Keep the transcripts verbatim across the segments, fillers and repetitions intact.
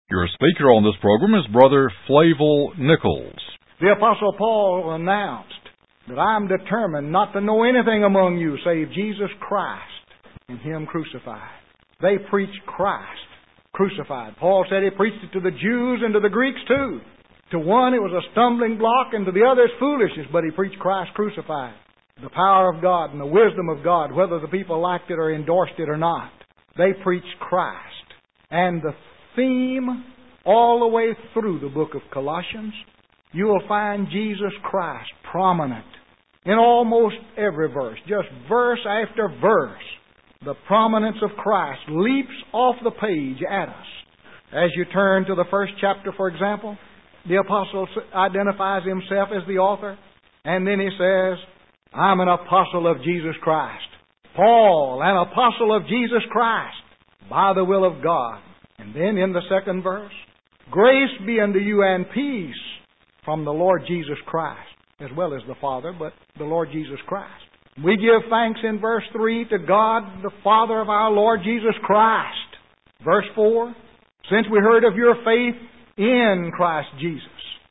Your speaker on this program is Brother Flavel Nichols. The Apostle Paul announced that I am determined not to know anything among you save Jesus Christ and Him crucified. They preached Christ crucified. Paul said he preached it to the Jews and to the Greeks too. To one it was a stumbling block and to the others foolishness, but he preached Christ crucified. The power of God and the wisdom of God, whether the people liked it or endorsed it or not. They preached Christ. And the theme all the way through the book of Colossians, you will find Jesus Christ prominent in almost every verse. Just verse after verse, the prominence of Christ leaps off the page at us. As you turn to the first chapter, for example, the apostle identifies himself as the author, and then he says, I'm an apostle of Jesus Christ. Paul, an apostle of Jesus Christ, by the will of God. And then in the second verse, grace be unto you and peace from the Lord Jesus Christ, as well as the Father, but the Lord Jesus Christ. We give thanks in verse three to God, the Father of our Lord Jesus Christ. Verse four, since we heard of your faith in Christ Jesus.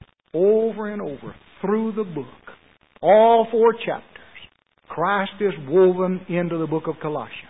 Over and over, through the book, all four chapters, Christ is woven into the book of Colossians.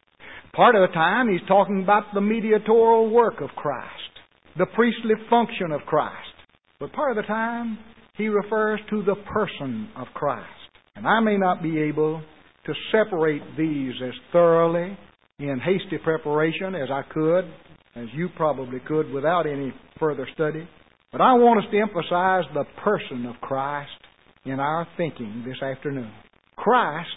Part of the time, he's talking about the mediatorial work of Christ, the priestly function of Christ. But part of the time, he refers to the person of Christ. And I may not be able to separate these as thoroughly in hasty preparation as I could, as you probably could without any further study. But I want us to emphasize the person of Christ in our thinking this afternoon. Christ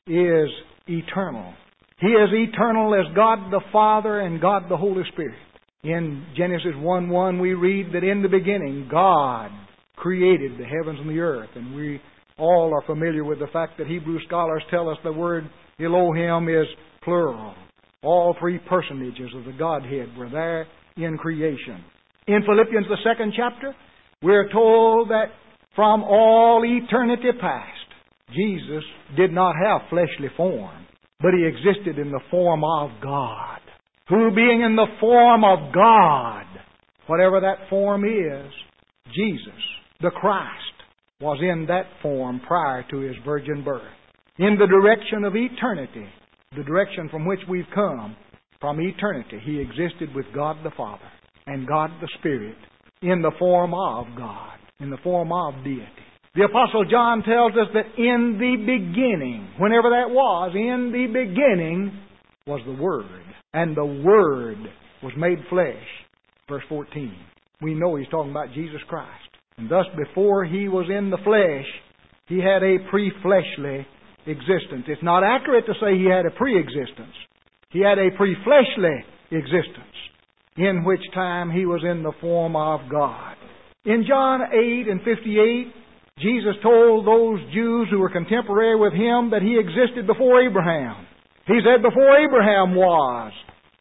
is eternal. He is eternal as God the Father and God the Holy Spirit. In Genesis one one we read that in the beginning God created the heavens and the earth. And we all are familiar with the fact that Hebrew scholars tell us the word Elohim is plural. All three personages of the Godhead were there in creation. In Philippians, the second chapter, we're told that from all eternity past, Jesus did not have fleshly form, but He existed in the form of God. Who being in the form of God, whatever that form is, Jesus, the Christ, was in that form prior to His virgin birth. In the direction of eternity, the direction from which we've come, from eternity, He existed with God the Father and God the Spirit in the form of God, in the form of deity. The Apostle John tells us that in the beginning, whenever that was, in the beginning was the Word, and the Word was made flesh. Verse fourteen. We know he's talking about Jesus Christ. And thus, before He was in the flesh, He had a pre-fleshly existence. It's not accurate to say He had a pre-existence. He had a pre-fleshly existence, in which time He was in the form of God. In John eight and fifty-eight, Jesus told those Jews who were contemporary with Him that He existed before Abraham. He said, before Abraham was,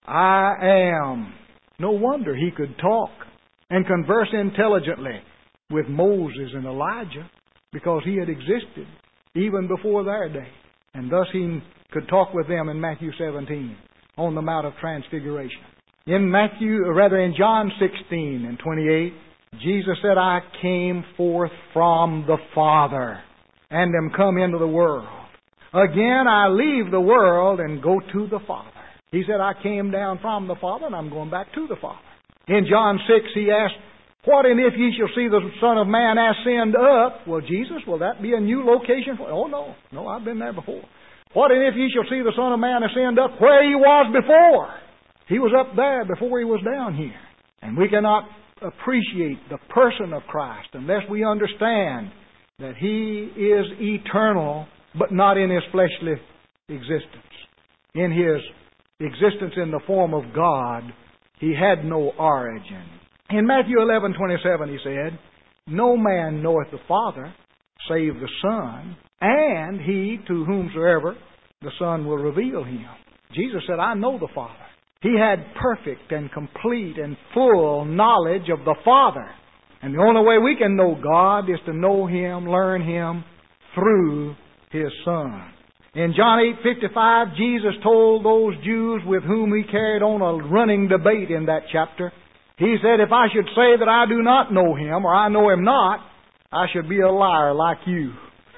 I am. No wonder He could talk and converse intelligently with Moses and Elijah, because He had existed even before their day. And thus He could talk with them in Matthew seventeen on the Mount of Transfiguration. In Matthew, or rather in John sixteen and twenty-eight, Jesus said, I came forth from the Father and am come into the world. Again, I leave the world and go to the Father. He said, I came down from the Father and I'm going back to the Father. In John six, He asked, what and if ye shall see the Son of Man ascend up? Well, Jesus, will that be a new location for? Oh, no. No, I've been there before. What and if ye shall see the Son of Man ascend up where He was before? He was up there before He was down here. And we cannot appreciate the person of Christ unless we understand that He is eternal, but not in His fleshly existence. In His existence in the form of God, He had no origin. In Matthew eleven twenty-seven, He said, no man knoweth the Father, save the Son, and he to whomsoever the Son will reveal Him. Jesus said, I know the Father. He had perfect and complete and full knowledge of the Father. And the only way we can know God is to know Him, learn Him through His Son. In John eight fifty-five, Jesus told those Jews with whom He carried on a running debate in that chapter He said, if I should say that I do not know Him, or I know Him not, I should be a liar like you.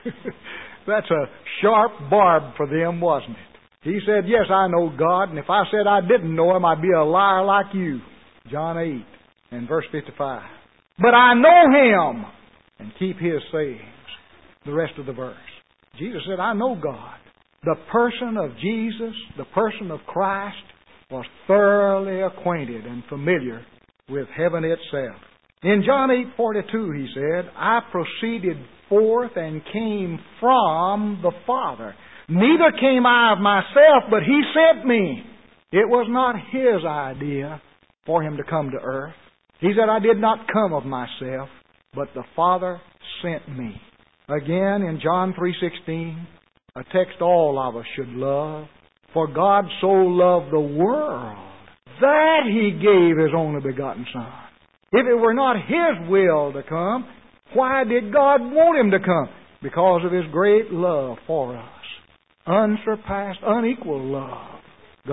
That's a sharp barb for them, wasn't it? He said, yes, I know God, and if I said I didn't know Him, I'd be a liar like you. John eight and verse fifty-five. But I know Him and keep His sayings. The rest of the verse. Jesus said, I know God. The person of Jesus, the person of Christ, was thoroughly acquainted and familiar with heaven itself. In John eight forty-two, He said, I proceeded forth and came from the Father. Neither came I of myself, but He sent me. It was not His idea for Him to come to earth. He said, I did not come of myself, but the Father sent me. Again, in John three sixteen, a text all of us should love. For God so loved the world that He gave His only begotten Son. If it were not His will to come, why did God want Him to come? Because of His great love for us. Unsurpassed, unequal love.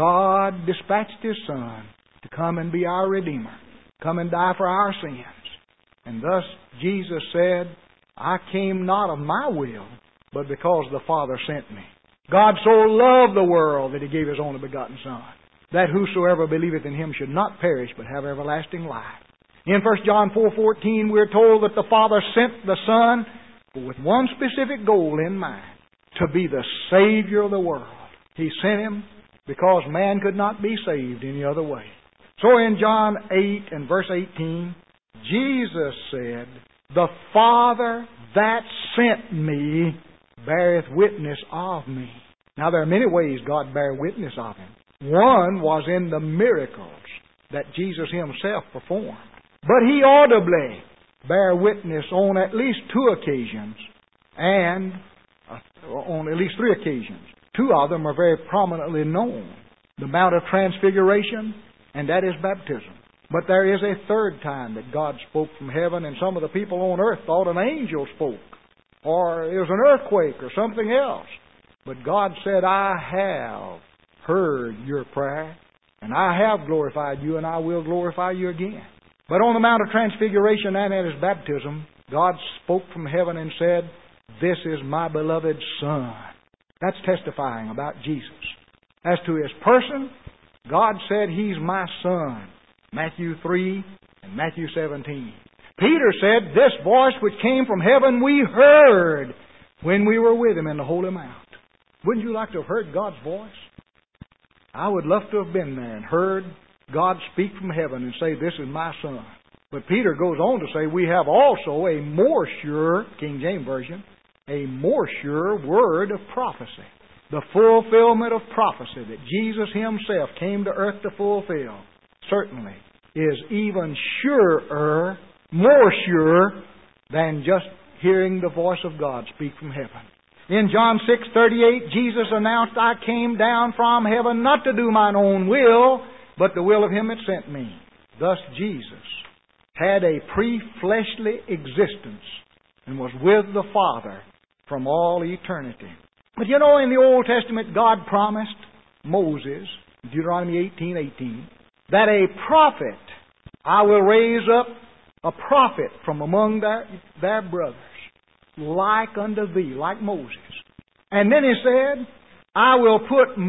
God dispatched His Son to come and be our Redeemer. Come and die for our sins. And thus Jesus said, I came not of my will, but because the Father sent me. God so loved the world that He gave His only begotten Son, that whosoever believeth in Him should not perish, but have everlasting life. In First John four fourteen, we're told that the Father sent the Son with one specific goal in mind, to be the Savior of the world. He sent Him because man could not be saved any other way. So in John eight and verse eighteen, Jesus said, the Father that sent me beareth witness of me. Now there are many ways God bare witness of Him. One was in the miracles that Jesus Himself performed. But He audibly bare witness on at least two occasions, and uh, on at least three occasions. Two of them are very prominently known. The Mount of Transfiguration, and that is baptism. But there is a third time that God spoke from heaven, and some of the people on earth thought an angel spoke, or it was an earthquake, or something else. But God said, I have heard your prayer, and I have glorified you, and I will glorify you again. But on the Mount of Transfiguration and at His baptism, God spoke from heaven and said, this is my beloved Son. That's testifying about Jesus. As to His person, God said, He's my Son. Matthew three and Matthew seventeen. Peter said, this voice which came from heaven we heard when we were with Him in the Holy Mount. Wouldn't you like to have heard God's voice? I would love to have been there and heard God speak from heaven and say, this is my Son. But Peter goes on to say, we have also a more sure, King James Version, a more sure word of prophecy. The fulfillment of prophecy that Jesus Himself came to earth to fulfill, certainly is even surer, more sure, than just hearing the voice of God speak from heaven. In John six thirty-eight, Jesus announced, I came down from heaven not to do mine own will, but the will of Him that sent me. Thus Jesus had a pre-fleshly existence and was with the Father from all eternity. But you know, in the Old Testament, God promised Moses, Deuteronomy eighteen eighteen, that a prophet, I will raise up a prophet from among their, their brothers, like unto thee, like Moses. And then He said, I will put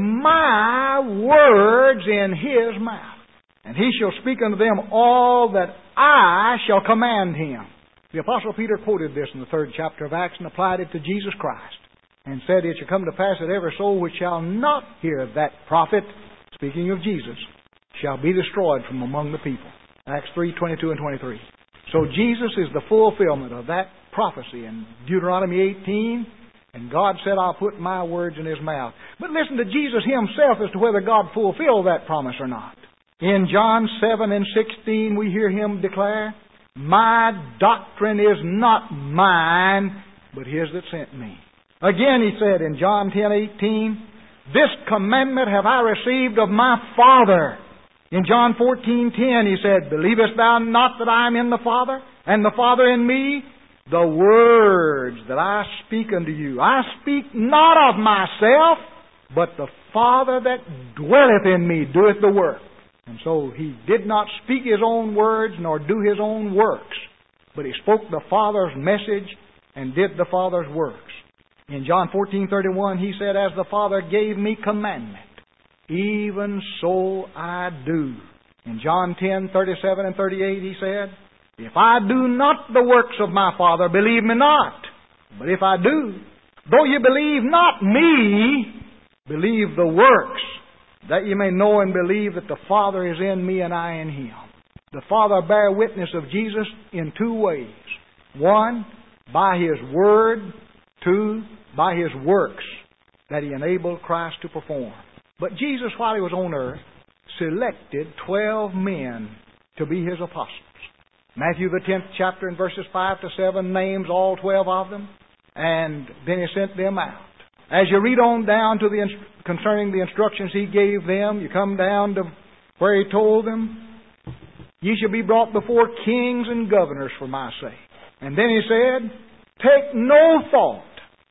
my words in his mouth, and he shall speak unto them all that I shall command him. The Apostle Peter quoted this in the third chapter of Acts and applied it to Jesus Christ, and said, it shall come to pass that every soul which shall not hear that prophet, speaking of Jesus, shall be destroyed from among the people. Acts three twenty-two and twenty-three. So Jesus is the fulfillment of that prophecy in Deuteronomy eighteen, and God said, I'll put my words in his mouth. But listen to Jesus Himself as to whether God fulfilled that promise or not. In John seven and sixteen, we hear Him declare, my doctrine is not mine, but His that sent me. Again He said in John ten eighteen, this commandment have I received of my Father. In John fourteen ten He said, believest thou not that I am in the Father, and the Father in me? The words that I speak unto you, I speak not of myself, but the Father that dwelleth in me doeth the work. And so He did not speak His own words nor do His own works, but He spoke the Father's message and did the Father's works. In John fourteen thirty-one, He said, "As the Father gave me commandment, even so I do." In John ten thirty-seven and thirty-eight, He said, "If I do not the works of my Father, believe me not. But if I do, though you believe not me, believe the works, that you may know and believe that the Father is in me and I in Him." The Father bare witness of Jesus in two ways. One, by His Word. Two, by His works that He enabled Christ to perform. But Jesus, while He was on earth, selected twelve men to be His apostles. Matthew the tenth chapter and verses five to seven names all twelve of them, and then He sent them out. As you read on down to the concerning the instructions He gave them, you come down to where He told them, "Ye shall be brought before kings and governors for my sake." And then He said, "Take no thought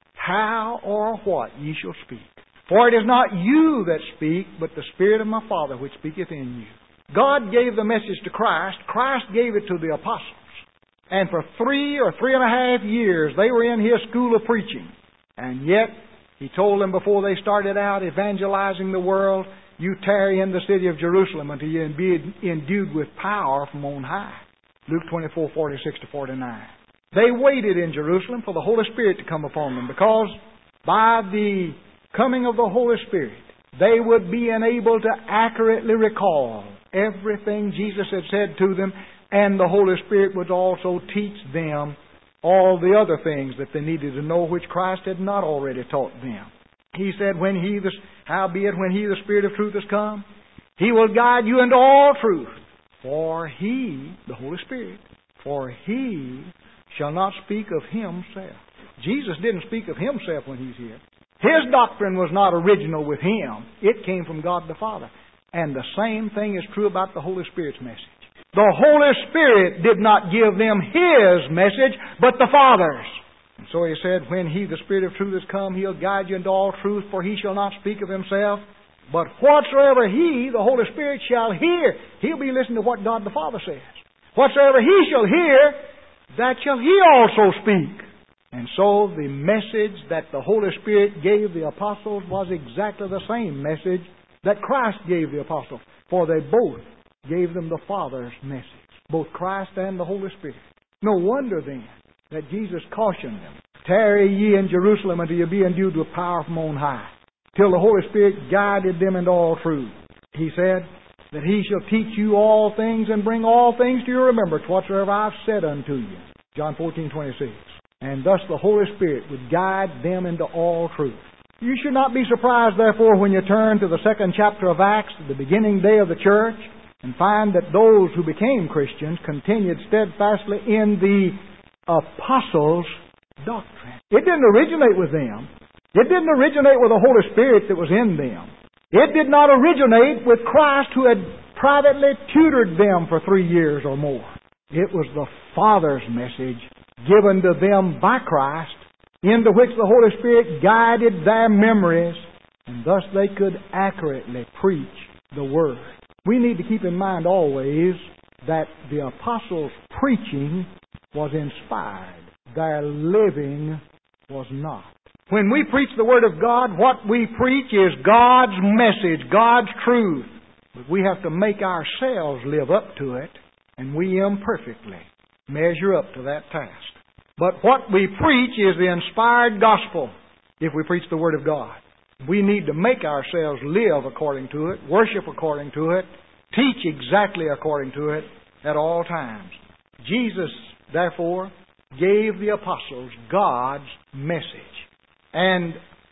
how or what ye shall speak. For it is not you that speak, but the Spirit of my Father which speaketh in you." God gave the message to Christ. Christ gave it to the apostles. And for three or three and a half years, they were in His school of preaching. And yet, He told them before they started out evangelizing the world, "You tarry in the city of Jerusalem until you be endued with power from on high." Luke twenty-four, forty-six to forty-nine. They waited in Jerusalem for the Holy Spirit to come upon them, because by the coming of the Holy Spirit, they would be enabled to accurately recall everything Jesus had said to them, and the Holy Spirit would also teach them all the other things that they needed to know, which Christ had not already taught them. He said, "When He, the, howbeit when He, the Spirit of truth, has come, He will guide you into all truth. For He," the Holy Spirit, "for He shall not speak of Himself." Jesus didn't speak of Himself when He's here. His doctrine was not original with Him. It came from God the Father. And the same thing is true about the Holy Spirit's message. The Holy Spirit did not give them His message, but the Father's. And so He said, "When He, the Spirit of truth, is come, He'll guide you into all truth, for He shall not speak of Himself, but whatsoever He," the Holy Spirit, "shall hear." He'll be listening to what God the Father says. "Whatsoever He shall hear, that shall He also speak." And so the message that the Holy Spirit gave the apostles was exactly the same message that Christ gave the apostles. For they both gave them the Father's message, both Christ and the Holy Spirit. No wonder then that Jesus cautioned them, "Tarry ye in Jerusalem until ye be endued with power from on high," till the Holy Spirit guided them into all truth. He said that He shall teach you all things and bring all things to your remembrance whatsoever I've said unto you. John fourteen twenty-six. And thus the Holy Spirit would guide them into all truth. You should not be surprised, therefore, when you turn to the second chapter of Acts, the beginning day of the church, and find that those who became Christians continued steadfastly in the apostles' doctrine. It didn't originate with them. It didn't originate with the Holy Spirit that was in them. It did not originate with Christ, who had privately tutored them for three years or more. It was the Father's message given to them by Christ, into which the Holy Spirit guided their memories, and thus they could accurately preach the Word. We need to keep in mind always that the apostles' preaching was inspired. Their living was not. When we preach the Word of God, what we preach is God's message, God's truth. But we have to make ourselves live up to it, and we imperfectly measure up to that task. But what we preach is the inspired gospel if we preach the Word of God. We need to make ourselves live according to it, worship according to it, teach exactly according to it at all times. Jesus, therefore, gave the apostles God's message. And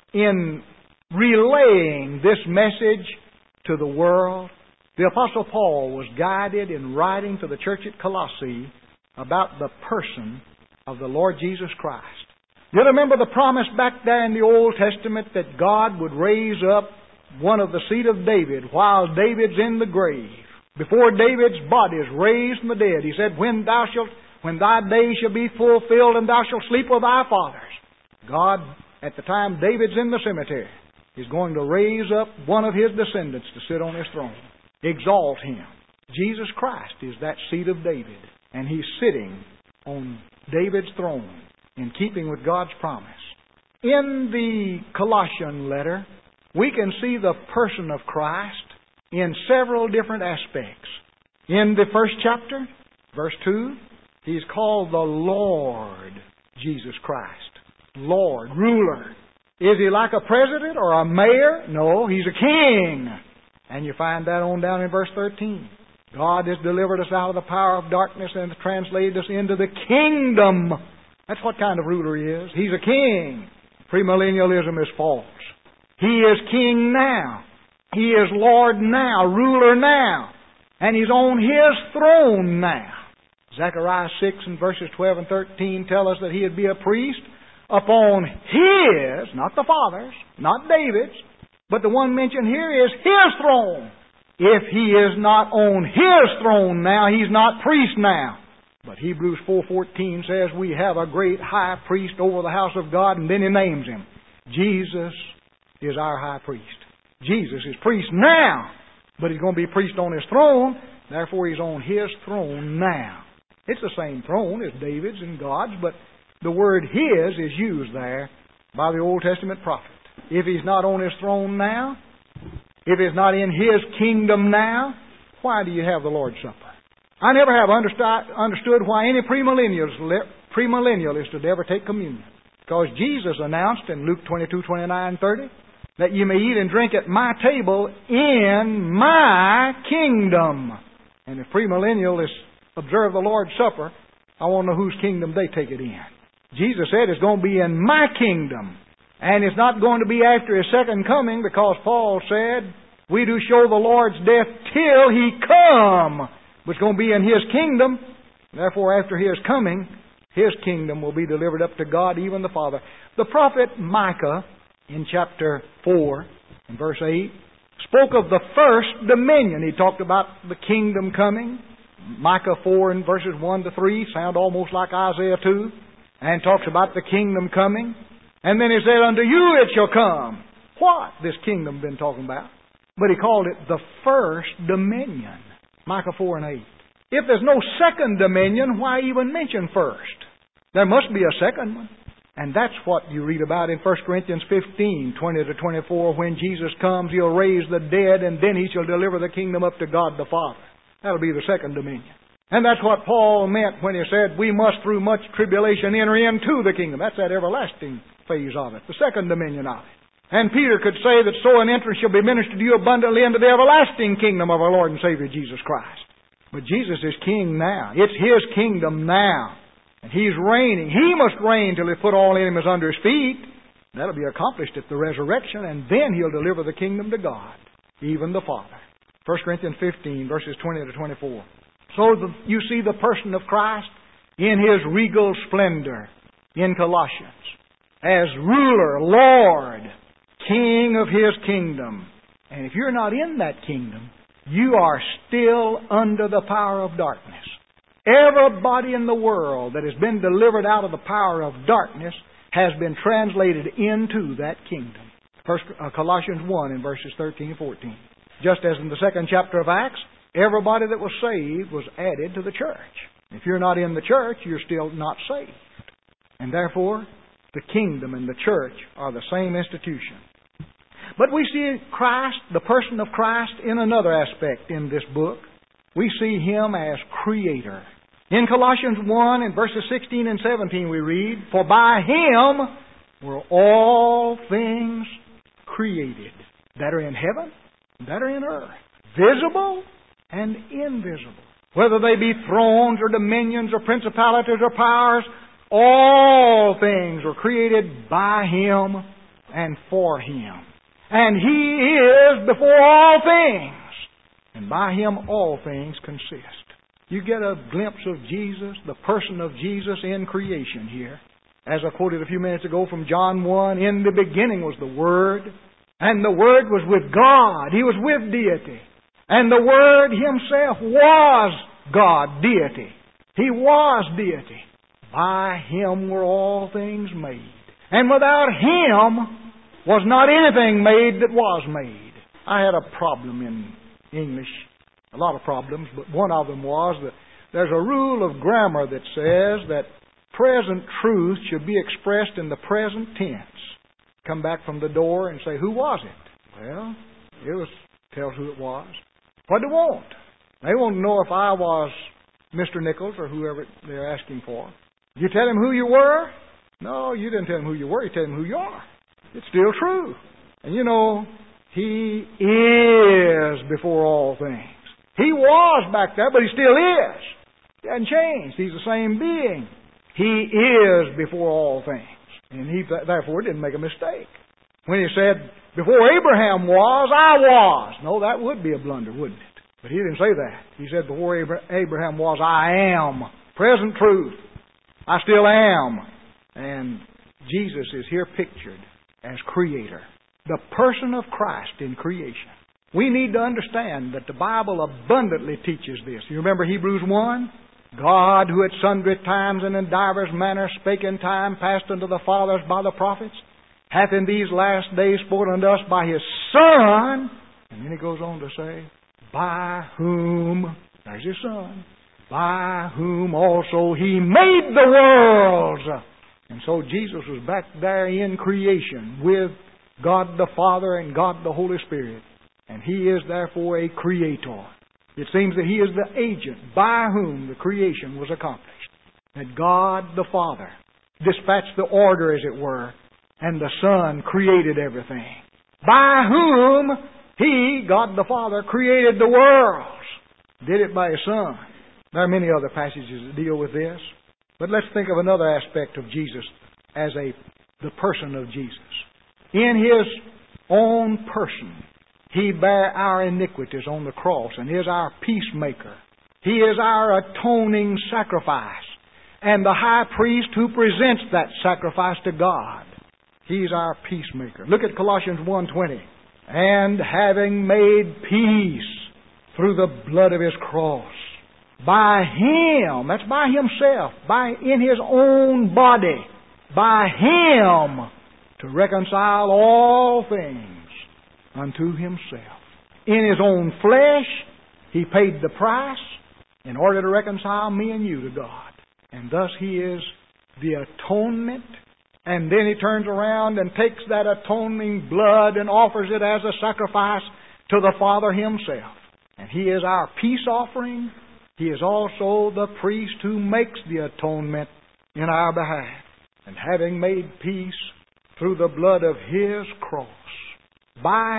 in relaying this message to the world, the Apostle Paul was guided in writing to the church at Colossae about the person of the Lord Jesus Christ. You remember the promise back there in the Old Testament that God would raise up one of the seed of David while David's in the grave. Before David's body is raised from the dead, He said, when thou shalt, when thy days shall be fulfilled and thou shalt sleep with thy fathers. God, at the time David's in the cemetery, is going to raise up one of His descendants to sit on His throne. exalt Him. Jesus Christ is that seed of David, and He's sitting on David's throne in keeping with God's promise. In the Colossian letter, we can see the person of Christ in several different aspects. In the first chapter, verse two, He's called the Lord Jesus Christ. Lord, ruler. Is He like a president or a mayor? No, He's a king. And you find that on down in verse thirteen. God has delivered us out of the power of darkness and has translated us into the kingdom. That's what kind of ruler He is. He's a king. Premillennialism is false. He is king now. He is Lord now, ruler now. And He's on His throne now. Zechariah six and verses twelve and thirteen tell us that He would be a priest upon His, not the Father's, not David's, but the one mentioned here is His throne. If He is not on His throne now, He's not priest now. But Hebrews four fourteen says we have a great high priest over the house of God, and then He names Him. Jesus is our high priest. Jesus is priest now, but He's going to be priest on His throne. Therefore, He's on His throne now. It's the same throne as David's and God's, but the word His is used there by the Old Testament prophet. If He's not on His throne now, if He's not in His kingdom now, why do you have the Lord's Supper? I never have understood why any premillennialist would ever take communion. Because Jesus announced in Luke twenty-two, twenty-nine, thirty, that you may eat and drink at my table in my kingdom. And if premillennialists observe the Lord's Supper, I want to know whose kingdom they take it in. Jesus said it's going to be in my kingdom. And it's not going to be after His second coming, because Paul said, we do show the Lord's death till He come. But it's going to be in His kingdom. Therefore, after His coming, His kingdom will be delivered up to God, even the Father. The prophet Micah, in chapter four, in verse eight, spoke of the first dominion. He talked about the kingdom coming. Micah four and verses one to three sound almost like Isaiah two, and talks about the kingdom coming. And then He said, unto you it shall come. What this kingdom been talking about? But He called it the first dominion. Micah four and eight. If there's no second dominion, why even mention first? There must be a second one. And that's what you read about in First Corinthians fifteen, twenty to twenty-four. When Jesus comes, He'll raise the dead, and then He shall deliver the kingdom up to God the Father. That'll be the second dominion. And that's what Paul meant when he said, we must through much tribulation enter into the kingdom. That's that everlasting phase of it, the second dominion of it. And Peter could say that so an entrance shall be ministered to you abundantly into the everlasting kingdom of our Lord and Savior Jesus Christ. But Jesus is king now. It's His kingdom now. And He's reigning. He must reign till He put all enemies under His feet. That'll be accomplished at the resurrection, and then He'll deliver the kingdom to God, even the Father. First Corinthians fifteen, verses twenty to twenty-four. So the, you see the person of Christ in His regal splendor in Colossians. As ruler, Lord, King of His kingdom. And if you're not in that kingdom, you are still under the power of darkness. Everybody in the world that has been delivered out of the power of darkness has been translated into that kingdom. First uh, Colossians one in verses thirteen and fourteen. Just as in the second chapter of Acts, everybody that was saved was added to the church. If you're not in the church, you're still not saved. And therefore, the kingdom and the church are the same institution. But we see Christ, the person of Christ, in another aspect in this book. We see Him as Creator. In Colossians one, in verses sixteen and seventeen, we read, for by Him were all things created, that are in heaven, that are in earth, visible and invisible. Whether they be thrones or dominions or principalities or powers, all things were created by Him and for Him. And He is before all things, and by Him all things consist. You get a glimpse of Jesus, the person of Jesus in creation here. As I quoted a few minutes ago from John one, in the beginning was the Word, and the Word was with God. He was with deity. And the Word Himself was God, deity. He was deity. By Him were all things made. And without Him was not anything made that was made. I had a problem in English a lot of problems, but one of them was that there's a rule of grammar that says that present truth should be expressed in the present tense. Come back from the door and say, who was it? Well, it was, tells who it was. What do they want? They want to know if I was Mister Nichols or whoever they're asking for. You tell them who you were? No, you didn't tell them who you were. You tell them who you are. It's still true. And you know, He is before all things. He was back there, but He still is. He hasn't changed. He's the same being. He is before all things. And He, therefore, didn't make a mistake. When He said, before Abraham was, I was. No, that would be a blunder, wouldn't it? But He didn't say that. He said, before Abraham was, I am. Present truth. I still am. And Jesus is here pictured as Creator. The person of Christ in creation. We need to understand that the Bible abundantly teaches this. You remember Hebrews one? God, who at sundry times and in divers manners spake in time past unto the fathers by the prophets, hath in these last days spoken unto us by His Son. And then He goes on to say, by whom, there's His Son, by whom also He made the worlds. And so Jesus was back there in creation with God the Father and God the Holy Spirit. And He is therefore a creator. It seems that He is the agent by whom the creation was accomplished. That God the Father dispatched the order, as it were, and the Son created everything. By whom He, God the Father, created the worlds. Did it by His Son. There are many other passages that deal with this. But let's think of another aspect of Jesus as a the person of Jesus. In His own person, He bare our iniquities on the cross and is our peacemaker. He is our atoning sacrifice and the high priest who presents that sacrifice to God. He's our peacemaker. Look at Colossians one twenty. And having made peace through the blood of His cross, by Him, that's by Himself, by in His own body, by Him to reconcile all things unto Himself. In His own flesh, He paid the price in order to reconcile me and you to God. And thus He is the atonement. And then He turns around and takes that atoning blood and offers it as a sacrifice to the Father Himself. And He is our peace offering. He is also the priest who makes the atonement in our behalf. And having made peace through the blood of His cross, by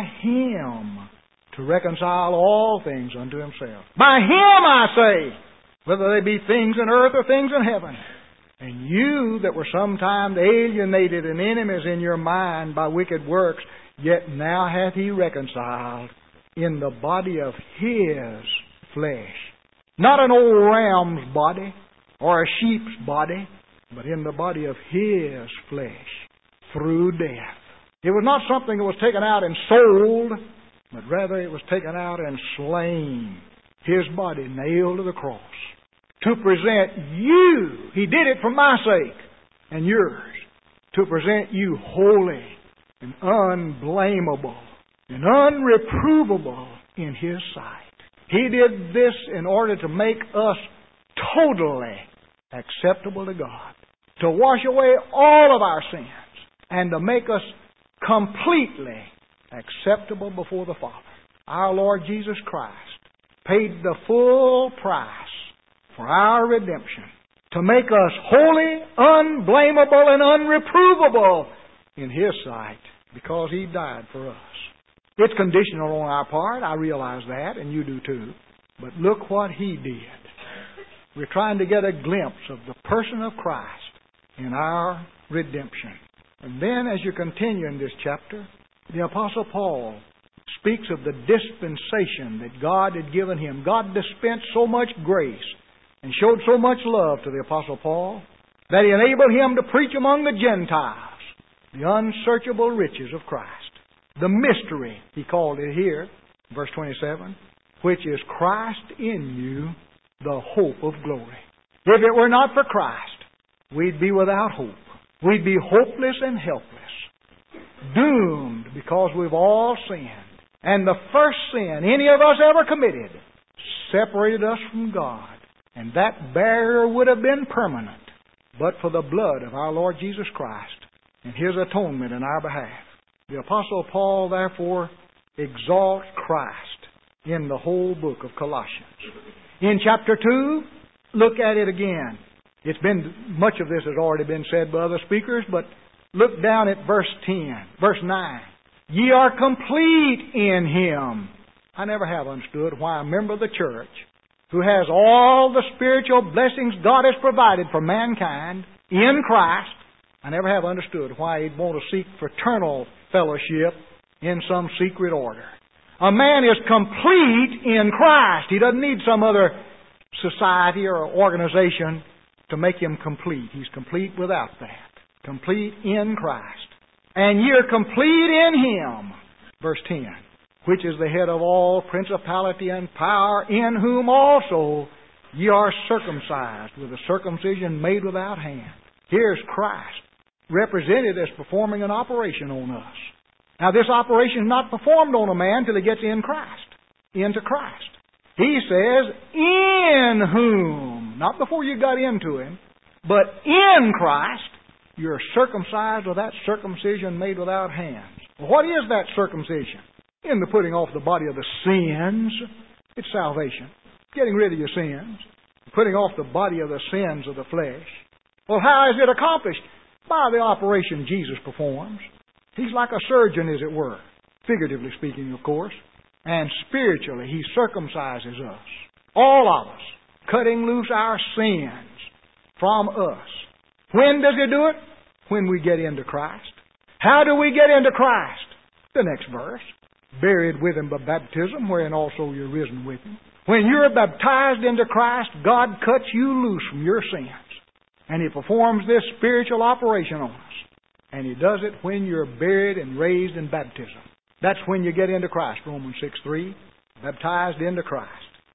Him to reconcile all things unto Himself. By Him, I say, whether they be things in earth or things in heaven. And you that were sometimes alienated and enemies in your mind by wicked works, yet now hath He reconciled in the body of His flesh. Not an old ram's body or a sheep's body, but in the body of His flesh through death. It was not something that was taken out and sold, but rather it was taken out and slain. His body nailed to the cross. To present you, He did it for my sake and yours, to present you holy and unblameable and unreprovable in His sight. He did this in order to make us totally acceptable to God, to wash away all of our sins, and to make us completely acceptable before the Father. Our Lord Jesus Christ paid the full price for our redemption, to make us holy, unblameable, and unreprovable in His sight, because He died for us. It's conditional on our part, I realize that, and you do too. But look what He did. We're trying to get a glimpse of the person of Christ in our redemption. And then as you continue in this chapter, the Apostle Paul speaks of the dispensation that God had given him. God dispensed so much grace and showed so much love to the Apostle Paul that He enabled him to preach among the Gentiles the unsearchable riches of Christ. The mystery, he called it here, verse twenty-seven, which is Christ in you, the hope of glory. If it were not for Christ, we'd be without hope. We'd be hopeless and helpless, doomed because we've all sinned. And the first sin any of us ever committed, separated us from God. And that barrier would have been permanent but for the blood of our Lord Jesus Christ and His atonement in our behalf. The Apostle Paul, therefore, exalts Christ in the whole book of Colossians. In chapter two, look at it again. It's been, much of this has already been said by other speakers, but look down at verse ten, verse nine. Ye are complete in Him. I never have understood why a member of the church who has all the spiritual blessings God has provided for mankind in Christ, I never have understood why he'd want to seek fraternal fellowship in some secret order. A man is complete in Christ. He doesn't need some other society or organization to make him complete. He's complete without that. Complete in Christ. And you're complete in Him. Verse ten. Which is the head of all principality and power, in whom also ye are circumcised with a circumcision made without hand. Here's Christ, represented as performing an operation on us. Now this operation is not performed on a man till he gets in Christ, into Christ. He says, in whom, not before you got into Him, but in Christ, you're circumcised with that circumcision made without hands. Well, what is that circumcision? In the putting off the body of the sins. It's salvation. Getting rid of your sins. Putting off the body of the sins of the flesh. Well, how is it accomplished? By the operation Jesus performs. He's like a surgeon, as it were. Figuratively speaking, of course. And spiritually, He circumcises us. All of us. Cutting loose our sins from us. When does He do it? When we get into Christ. How do we get into Christ? The next verse. Buried with Him by baptism, wherein also you're risen with Him. When you're baptized into Christ, God cuts you loose from your sins. And He performs this spiritual operation on us. And He does it when you're buried and raised in baptism. That's when you get into Christ, Romans six three. Baptized into Christ.